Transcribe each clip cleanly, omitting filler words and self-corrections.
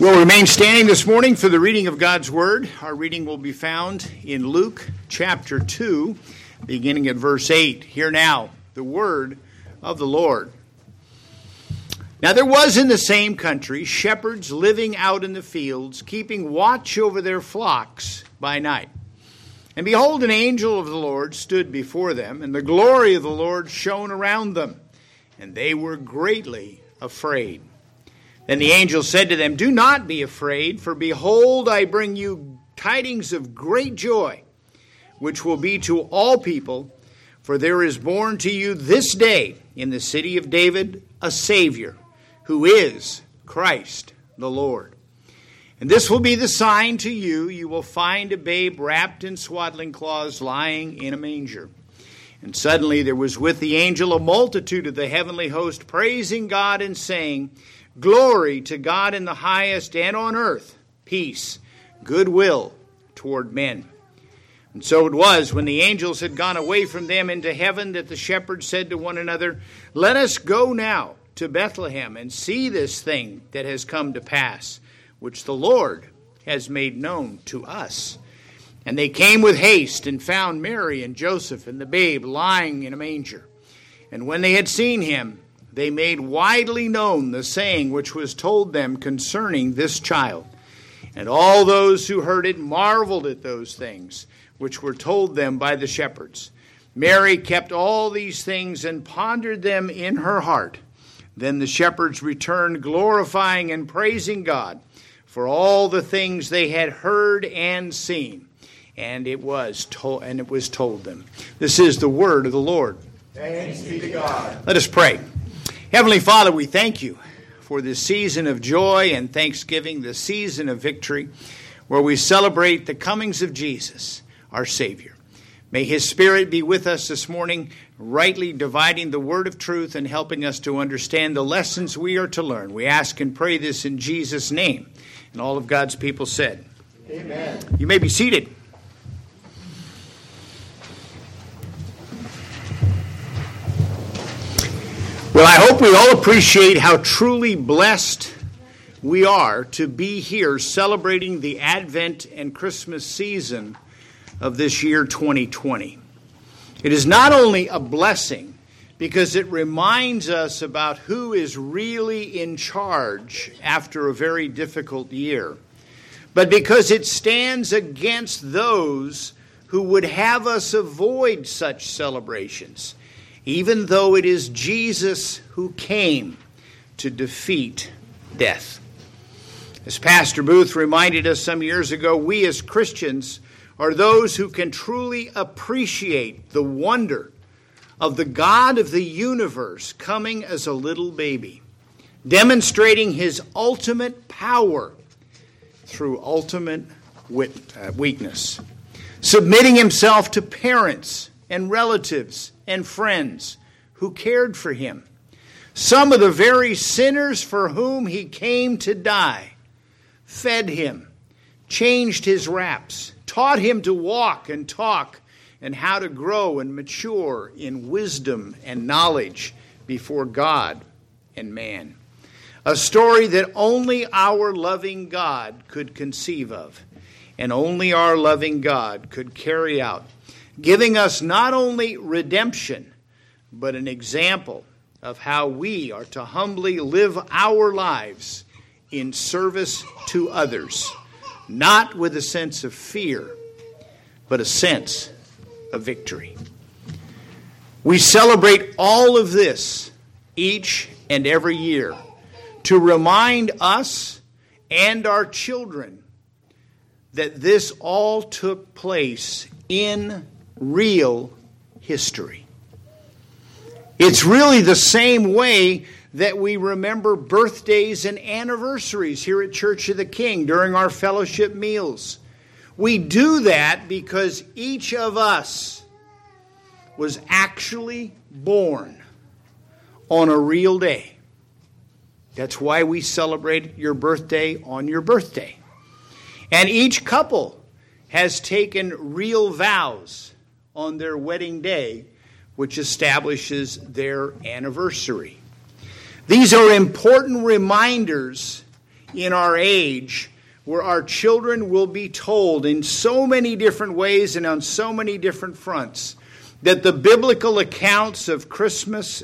We'll remain standing this morning for the reading of God's Word. Our reading will be found in Luke chapter 2, beginning at verse 8. Hear now the word of the Lord. Now there was in the same country shepherds living out in the fields, keeping watch over their flocks by night. And behold, an angel of the Lord stood before them, and the glory of the Lord shone around them, and they were greatly afraid. Then the angel said to them, "Do not be afraid, for behold, I bring you tidings of great joy, which will be to all people. For there is born to you this day in the city of David a Savior, who is Christ the Lord. And this will be the sign to you. You will find a babe wrapped in swaddling cloths lying in a manger." And suddenly there was with the angel a multitude of the heavenly host, praising God and saying, "Glory to God in the highest, and on earth peace, goodwill toward men." And so it was, when the angels had gone away from them into heaven, that the shepherds said to one another, "Let us go now to Bethlehem and see this thing that has come to pass, which the Lord has made known to us." And they came with haste and found Mary and Joseph and the babe lying in a manger. And when they had seen him, they made widely known the saying which was told them concerning this child. And all those who heard it marveled at those things which were told them by the shepherds. Mary kept all these things and pondered them in her heart. Then the shepherds returned, glorifying and praising God for all the things they had heard and seen. And it was told them. This is the word of the Lord. Thanks be to God. Let us pray. Heavenly Father, we thank you for this season of joy and thanksgiving, the season of victory, where we celebrate the comings of Jesus, our Savior. May His Spirit be with us this morning, rightly dividing the word of truth and helping us to understand the lessons we are to learn. We ask and pray this in Jesus' name. And all of God's people said, Amen. You may be seated. Well, I hope we all appreciate how truly blessed we are to be here celebrating the Advent and Christmas season of this year 2020. It is not only a blessing because it reminds us about who is really in charge after a very difficult year, but because it stands against those who would have us avoid such celebrations, even though it is Jesus who came to defeat death. As Pastor Booth reminded us some years ago, we as Christians are those who can truly appreciate the wonder of the God of the universe coming as a little baby, demonstrating His ultimate power through ultimate weakness, submitting Himself to parents and relatives and friends who cared for Him, some of the very sinners for whom He came to die, fed Him, changed His wraps, taught Him to walk and talk, and how to grow and mature in wisdom and knowledge before God and man. A story that only our loving God could conceive of, and only our loving God could carry out, giving us not only redemption, but an example of how we are to humbly live our lives in service to others, not with a sense of fear, but a sense of victory. We celebrate all of this each and every year to remind us and our children that this all took place in real history. It's really the same way that we remember birthdays and anniversaries here at Church of the King during our fellowship meals. We do that because each of us was actually born on a real day. That's why we celebrate your birthday on your birthday. And each couple has taken real vows on their wedding day, which establishes their anniversary. These are important reminders in our age where our children will be told in so many different ways and on so many different fronts that the biblical accounts of Christmas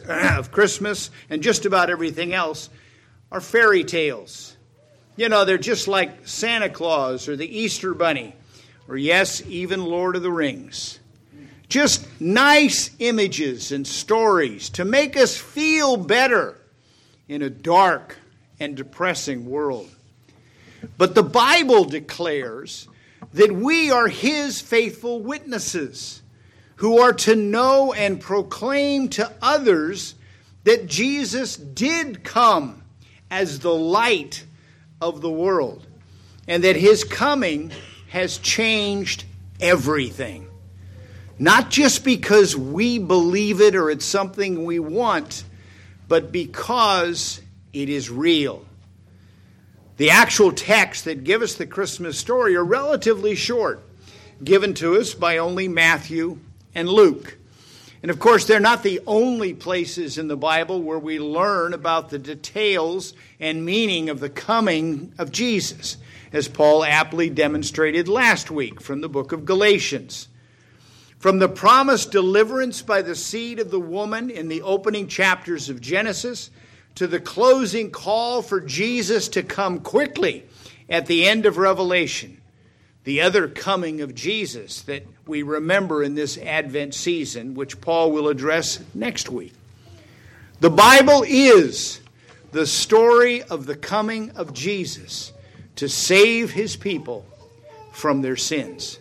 and just about everything else are fairy tales. You know, they're just like Santa Claus or the Easter Bunny, or yes, even Lord of the Rings. Just nice images and stories to make us feel better in a dark and depressing world. But the Bible declares that we are His faithful witnesses who are to know and proclaim to others that Jesus did come as the light of the world and that His coming has changed everything. Not just because we believe it or it's something we want, but because it is real. The actual texts that give us the Christmas story are relatively short, given to us by only Matthew and Luke. And of course, they're not the only places in the Bible where we learn about the details and meaning of the coming of Jesus, as Paul aptly demonstrated last week from the book of Galatians. From the promised deliverance by the seed of the woman in the opening chapters of Genesis to the closing call for Jesus to come quickly at the end of Revelation, the other coming of Jesus that we remember in this Advent season, which Paul will address next week. The Bible is the story of the coming of Jesus to save His people from their sins.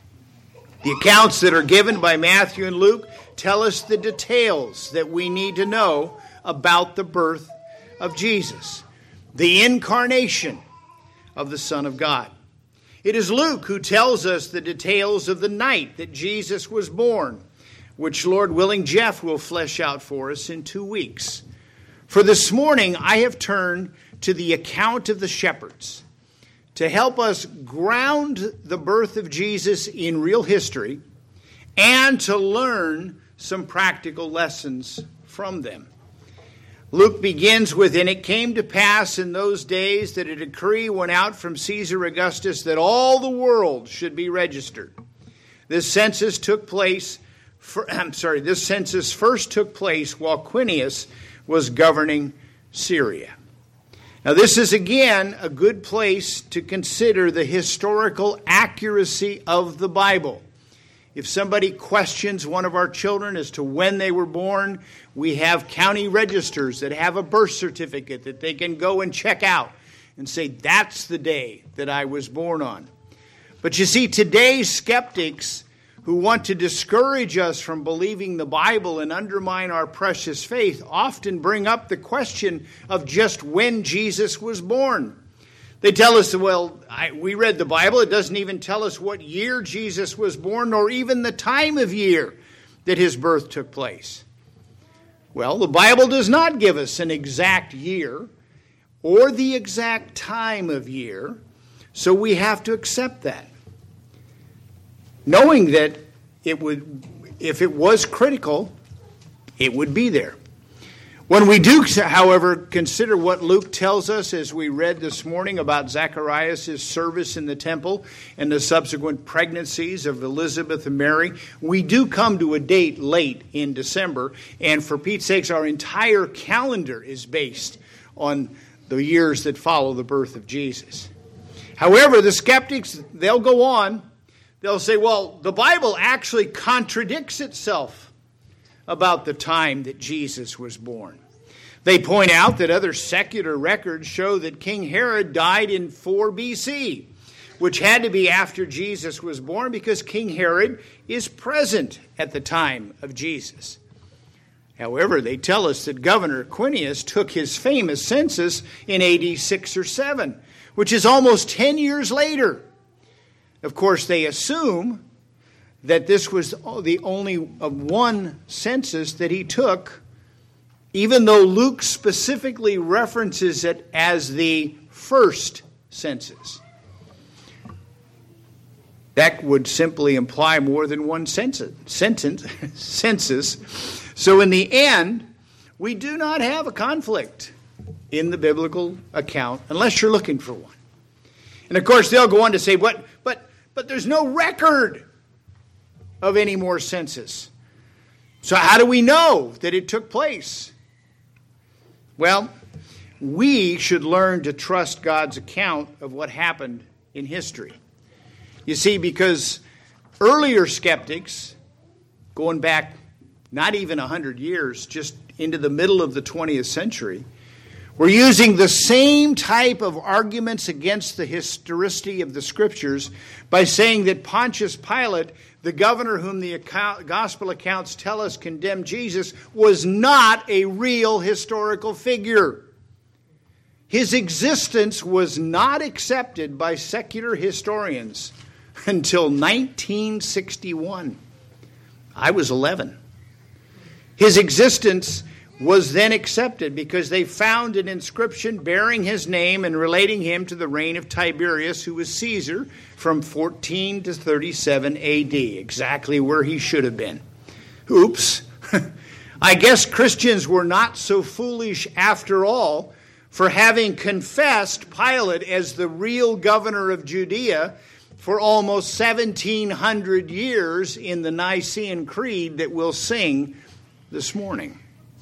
The accounts that are given by Matthew and Luke tell us the details that we need to know about the birth of Jesus, the incarnation of the Son of God. It is Luke who tells us the details of the night that Jesus was born, which Lord willing Jeff will flesh out for us in 2 weeks. For this morning, I have turned to the account of the shepherds to help us ground the birth of Jesus in real history and to learn some practical lessons from them. Luke begins with, "And it came to pass in those days that a decree went out from Caesar Augustus that all the world should be registered. This census first took place while Quirinius was governing Syria." Now, this is again a good place to consider the historical accuracy of the Bible. If somebody questions one of our children as to when they were born, we have county registers that have a birth certificate that they can go and check out and say, that's the day that I was born on. But you see, today's skeptics who want to discourage us from believing the Bible and undermine our precious faith often bring up the question of just when Jesus was born. They tell us, well, we read the Bible. It doesn't even tell us what year Jesus was born, nor even the time of year that His birth took place. Well, the Bible does not give us an exact year or the exact time of year, so we have to accept that, knowing that if it was critical, it would be there. When we do, however, consider what Luke tells us as we read this morning about Zacharias' service in the temple and the subsequent pregnancies of Elizabeth and Mary, we do come to a date late in December, and for Pete's sakes, our entire calendar is based on the years that follow the birth of Jesus. However, the skeptics, they'll go on. They'll say, well, the Bible actually contradicts itself about the time that Jesus was born. They point out that other secular records show that King Herod died in 4 BC, which had to be after Jesus was born because King Herod is present at the time of Jesus. However, they tell us that Governor Quirinius took his famous census in AD 6 or 7, which is almost 10 years later. Of course, they assume that this was the only one census that he took, even though Luke specifically references it as the first census. That would simply imply more than one census. So in the end, we do not have a conflict in the biblical account unless you're looking for one. And of course, they'll go on to say, but there's no record of any more census. So how do we know that it took place? Well, we should learn to trust God's account of what happened in history. You see, because earlier skeptics, going back not even 100 years, just into the middle of the 20th century, were using the same type of arguments against the historicity of the Scriptures by saying that Pontius Pilate, the governor whom the gospel accounts tell us condemned Jesus, was not a real historical figure. His existence was not accepted by secular historians until 1961. I was 11. His existence was then accepted because they found an inscription bearing his name and relating him to the reign of Tiberius, who was Caesar, from 14 to 37 AD, exactly where he should have been. Oops. I guess Christians were not so foolish after all for having confessed Pilate as the real governor of Judea for almost 1,700 years in the Nicene Creed that we'll sing this morning.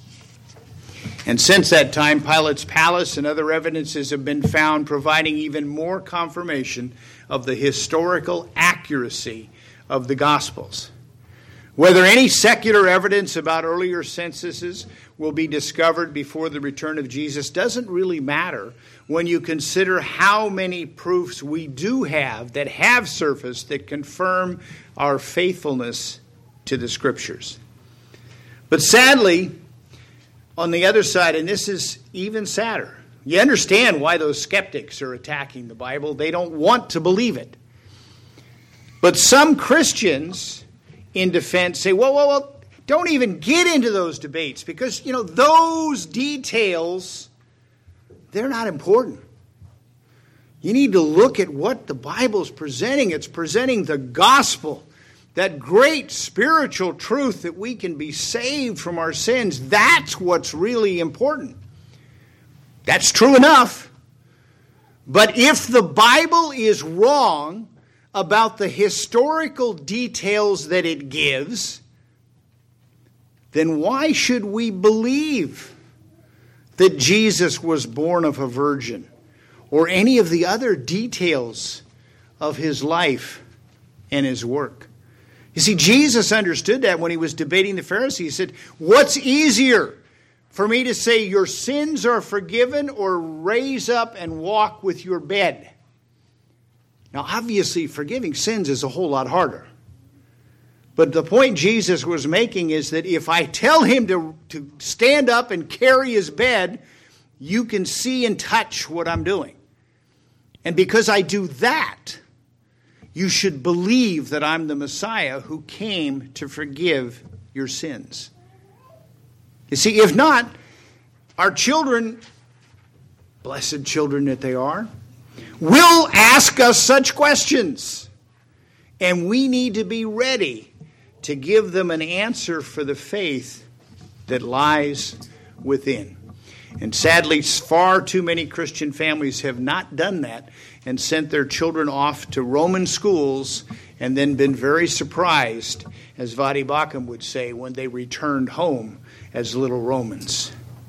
And since that time, Pilate's palace and other evidences have been found providing even more confirmation of the historical accuracy of the Gospels. Whether any secular evidence about earlier censuses will be discovered before the return of Jesus doesn't really matter when you consider how many proofs we do have that have surfaced that confirm our faithfulness to the Scriptures. But sadly, on the other side, and this is even sadder, you understand why those skeptics are attacking the Bible. They don't want to believe it. But some Christians in defense say, well, don't even get into those debates because, those details, they're not important. You need to look at what the Bible's presenting. It's presenting the gospel, that great spiritual truth that we can be saved from our sins. That's what's really important. That's true enough. But if the Bible is wrong about the historical details that it gives, then why should we believe that Jesus was born of a virgin or any of the other details of his life and his work? You see, Jesus understood that when he was debating the Pharisees. He said, what's easier, for me to say your sins are forgiven or raise up and walk with your bed? Now, obviously, forgiving sins is a whole lot harder. But the point Jesus was making is that if I tell him to stand up and carry his bed, you can see and touch what I'm doing. And because I do that, you should believe that I'm the Messiah who came to forgive your sins. You see, if not, our children, blessed children that they are, will ask us such questions. And we need to be ready to give them an answer for the faith that lies within. And sadly, far too many Christian families have not done that and sent their children off to Roman schools and then been very surprised, as Vadi Bakum would say, when they returned home as little Romans.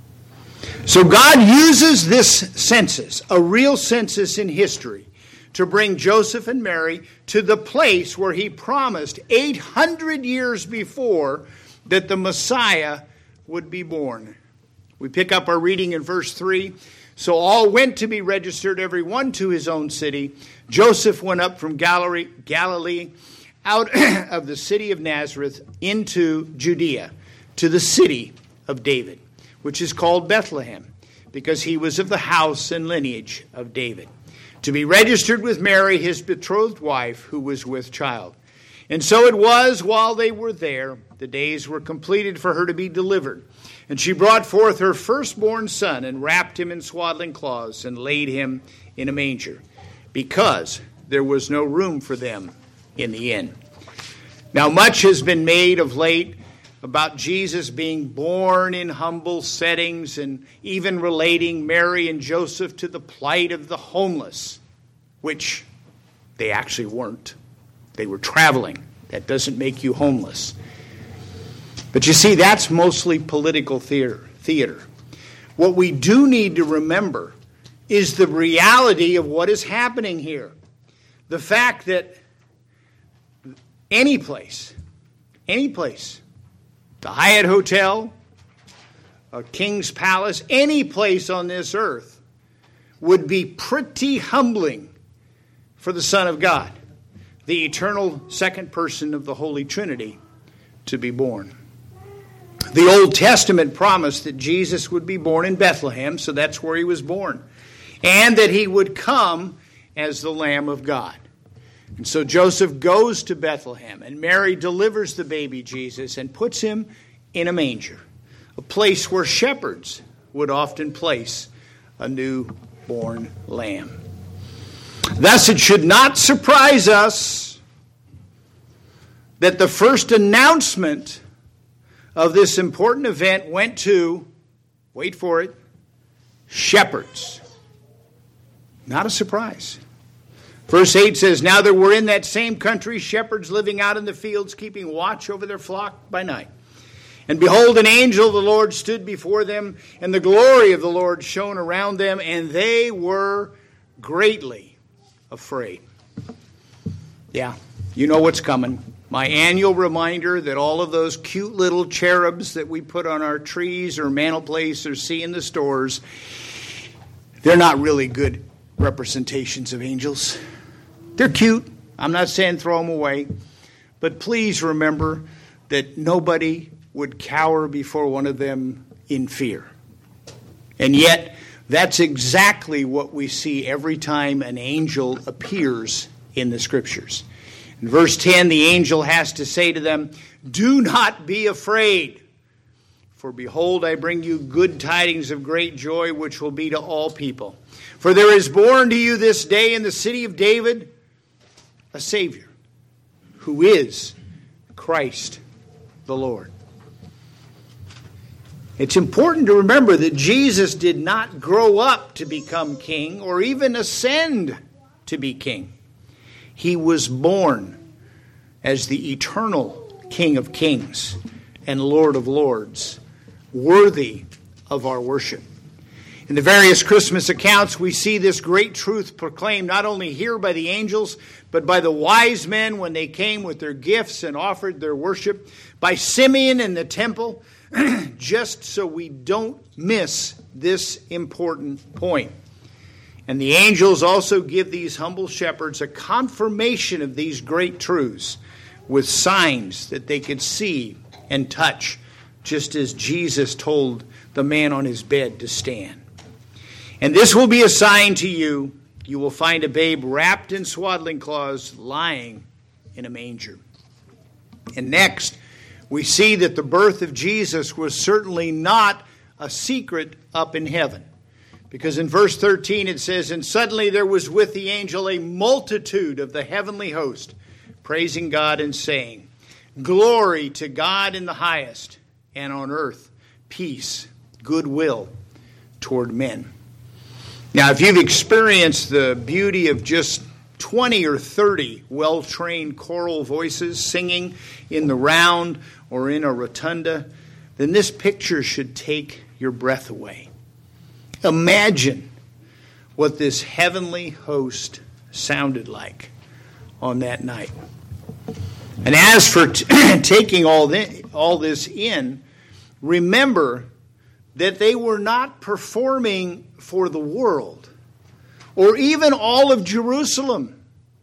So God uses this census, a real census in history, to bring Joseph and Mary to the place where he promised 800 years before that the Messiah would be born. We pick up our reading in verse 3. So all went to be registered, every one to his own city. Joseph went up from Galilee, out of the city of Nazareth, into Judea, to the city of David, which is called Bethlehem, because he was of the house and lineage of David, to be registered with Mary, his betrothed wife, who was with child. And so it was, while they were there, the days were completed for her to be delivered. And she brought forth her firstborn son and wrapped him in swaddling cloths and laid him in a manger, because there was no room for them in the inn. Now much has been made of late about Jesus being born in humble settings and even relating Mary and Joseph to the plight of the homeless, which they actually weren't. They were traveling. That doesn't make you homeless. But you see, that's mostly political theater. What we do need to remember is the reality of what is happening here. The fact that any place, the Hyatt Hotel, a king's palace, any place on this earth would be pretty humbling for the Son of God, the eternal second person of the Holy Trinity, to be born. The Old Testament promised that Jesus would be born in Bethlehem, so that's where he was born, and that he would come as the Lamb of God. And so Joseph goes to Bethlehem, and Mary delivers the baby Jesus and puts him in a manger, a place where shepherds would often place a newborn lamb. Thus, it should not surprise us that the first announcement of this important event went to, wait for it, shepherds. Not a surprise. Verse 8 says, "Now there were in that same country shepherds living out in the fields, keeping watch over their flock by night. And behold, an angel of the Lord stood before them, and the glory of the Lord shone around them, and they were greatly afraid." Yeah, you know what's coming. My annual reminder that all of those cute little cherubs that we put on our trees or mantelpiece or see in the stores, they're not really good representations of angels. They're cute. I'm not saying throw them away. But please remember that nobody would cower before one of them in fear. And yet, that's exactly what we see every time an angel appears in the Scriptures. In verse 10, the angel has to say to them, "Do not be afraid, for behold, I bring you good tidings of great joy, which will be to all people. For there is born to you this day in the city of David a Savior, who is Christ the Lord." It's important to remember that Jesus did not grow up to become king or even ascend to be king. He was born as the eternal King of Kings and Lord of Lords, worthy of our worship. In the various Christmas accounts, we see this great truth proclaimed not only here by the angels, but by the wise men when they came with their gifts and offered their worship, by Simeon in the temple, just so we don't miss this important point. And the angels also give these humble shepherds a confirmation of these great truths with signs that they could see and touch, just as Jesus told the man on his bed to stand. "And this will be a sign to you. You will find a babe wrapped in swaddling cloths, lying in a manger." And next, we see that the birth of Jesus was certainly not a secret up in heaven. Because in verse 13 it says, "And suddenly there was with the angel a multitude of the heavenly host, praising God and saying, 'Glory to God in the highest, and on earth peace, goodwill toward men.'" Now, if you've experienced the beauty of just 20 or 30 well-trained choral voices singing in the round or in a rotunda, then this picture should take your breath away. Imagine what this heavenly host sounded like on that night. And as for taking all this in, remember that they were not performing for the world or even all of Jerusalem,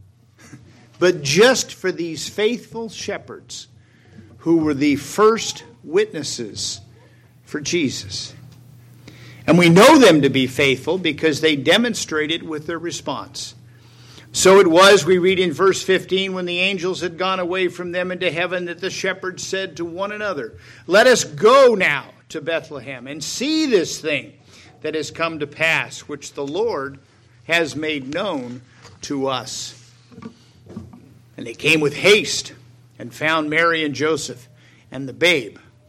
but just for these faithful shepherds who were the first witnesses for Jesus. And we know them to be faithful because they demonstrated with their response. "So it was," we read in verse 15, "when the angels had gone away from them into heaven, that the shepherds said to one another, 'Let us go now to Bethlehem and see this thing that has come to pass, which the Lord has made known to us.' And they came with haste and found Mary and Joseph and the babe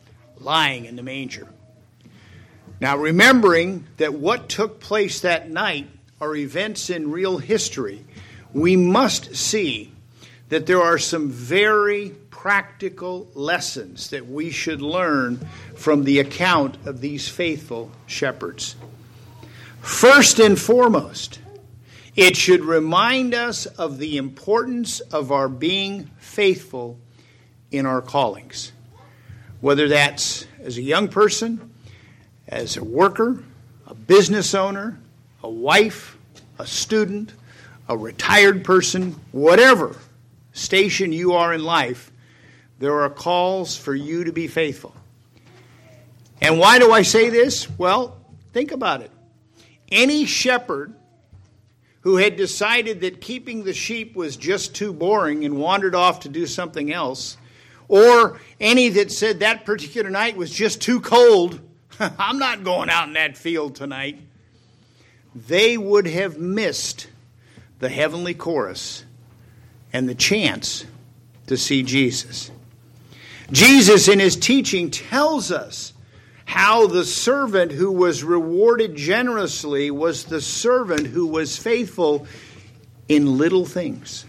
lying in the manger. Now, remembering that what took place that night are events in real history, we must see that there are some very practical lessons that we should learn from the account of these faithful shepherds. First and foremost, it should remind us of the importance of our being faithful in our callings. Whether that's as a young person, as a worker, a business owner, a wife, a student, a retired person, whatever station you are in life, there are calls for you to be faithful. And why do I say this? Well, think about it. Any shepherd who had decided that keeping the sheep was just too boring and wandered off to do something else, or any that said that particular night was just too cold, I'm not going out in that field tonight, they would have missed the heavenly chorus and the chance to see Jesus. Jesus in his teaching tells us how the servant who was rewarded generously was the servant who was faithful in little things.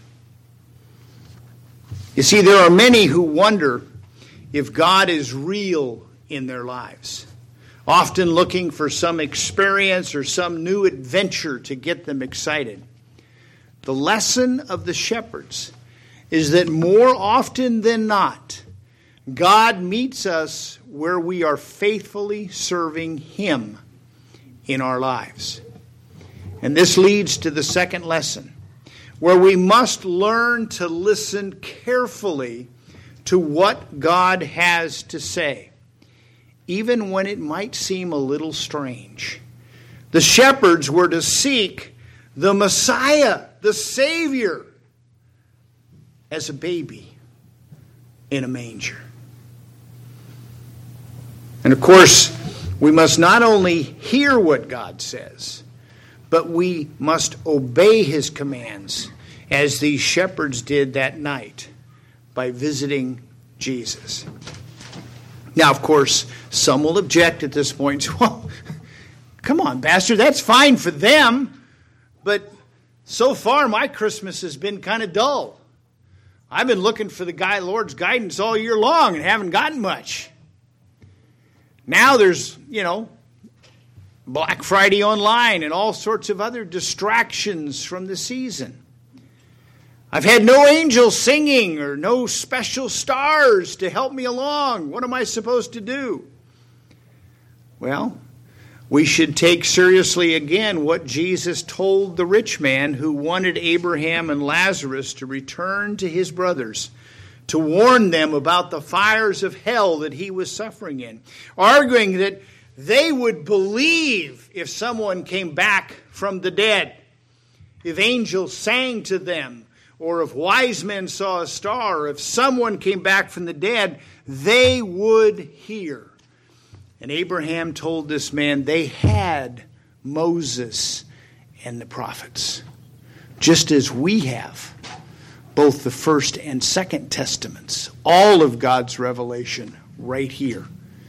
You see, there are many who wonder if God is real in their lives, often looking for some experience or some new adventure to get them excited. The lesson of the shepherds is that more often than not, God meets us where we are faithfully serving Him in our lives. And this leads to the second lesson, where we must learn to listen carefully to what God has to say, even when it might seem a little strange. The shepherds were to seek the Messiah, the Savior, as a baby in a manger. And of course, we must not only hear what God says, but we must obey His commands, as these shepherds did that night by visiting Jesus. Now, of course, some will object at this point. Well, come on, Pastor, that's fine for them, but so far my Christmas has been kind of dull. I've been looking for the Lord's guidance all year long and haven't gotten much. Now there's, Black Friday online and all sorts of other distractions from the season. I've had no angels singing or no special stars to help me along. What am I supposed to do? Well, we should take seriously again what Jesus told the rich man who wanted Abraham and Lazarus to return to his brothers, to warn them about the fires of hell that he was suffering in, arguing that they would believe if someone came back from the dead, if angels sang to them, or if wise men saw a star, or if someone came back from the dead, they would hear. And Abraham told this man they had Moses and the prophets, just as we have both the First and Second Testaments, all of God's revelation right here.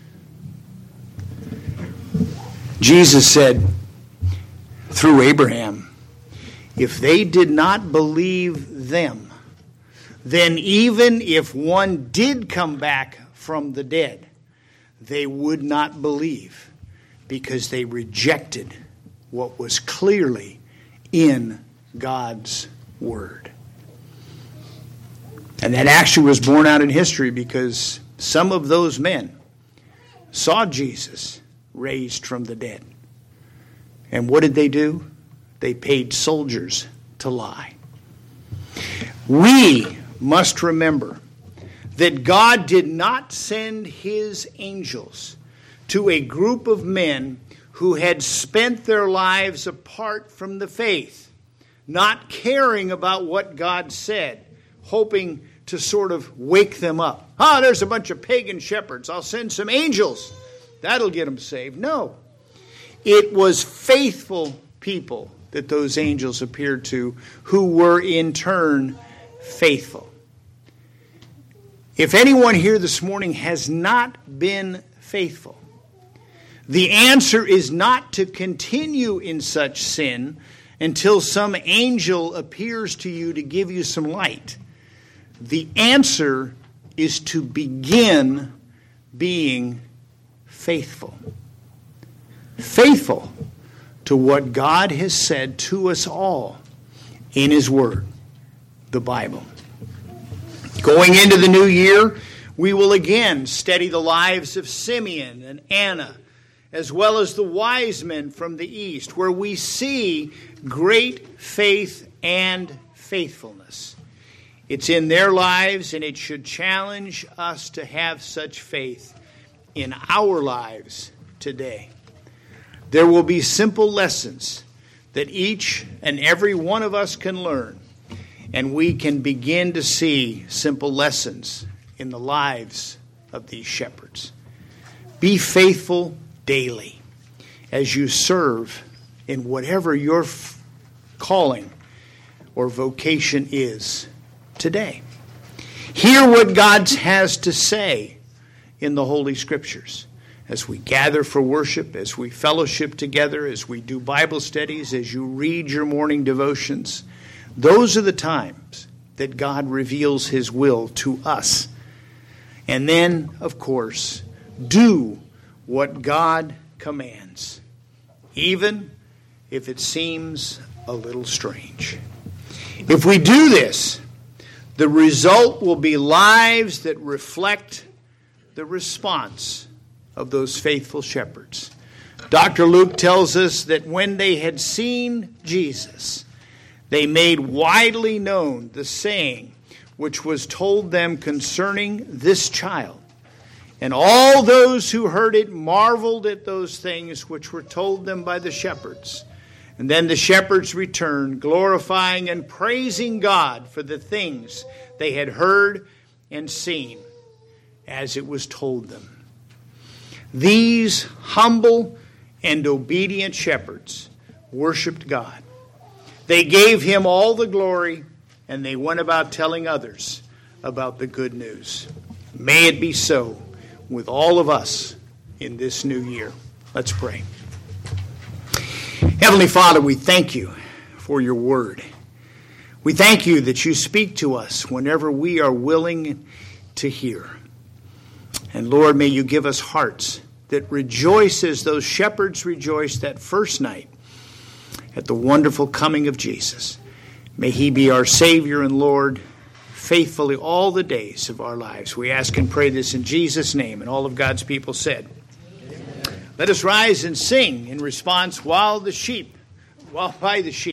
Jesus said through Abraham, if they did not believe them, then even if one did come back from the dead, they would not believe, because they rejected what was clearly in God's Word. And that actually was borne out in history, because some of those men saw Jesus raised from the dead. And what did they do? They paid soldiers to lie. We must remember that God did not send His angels to a group of men who had spent their lives apart from the faith, not caring about what God said, hoping to sort of wake them up. There's a bunch of pagan shepherds. I'll send some angels. That'll get them saved. No. It was faithful people that those angels appeared to, who were in turn faithful. If anyone here this morning has not been faithful. The answer is not to continue in such sin until some angel appears to you to give you some light. The answer is to begin being faithful. Faithful to what God has said to us all in His Word, the Bible. Going into the new year, we will again study the lives of Simeon and Anna, as well as the wise men from the east, where we see great faith and faithfulness. It's in their lives, and it should challenge us to have such faith in our lives today. There will be simple lessons that each and every one of us can learn, and we can begin to see simple lessons in the lives of these shepherds. Be faithful daily as you serve in whatever your calling or vocation is today. Hear what God has to say in the Holy Scriptures as we gather for worship, as we fellowship together, as we do Bible studies, as you read your morning devotions. Those are the times that God reveals His will to us. And then, of course, do what God commands, even if it seems a little strange. If we do this, the result will be lives that reflect the response of those faithful shepherds. Dr. Luke tells us that when they had seen Jesus, they made widely known the saying which was told them concerning this child. And all those who heard it marveled at those things which were told them by the shepherds. And then the shepherds returned, glorifying and praising God for the things they had heard and seen as it was told them. These humble and obedient shepherds worshiped God. They gave Him all the glory, and they went about telling others about the good news. May it be so with all of us in this new year. Let's pray. Heavenly Father, we thank You for Your word. We thank You that You speak to us whenever we are willing to hear. And Lord, may You give us hearts that rejoice as those shepherds rejoiced that first night at the wonderful coming of Jesus. May He be our Savior and Lord faithfully all the days of our lives. We ask and pray this in Jesus' name, and all of God's people said, Amen. Let us rise and sing in response while by the sheep.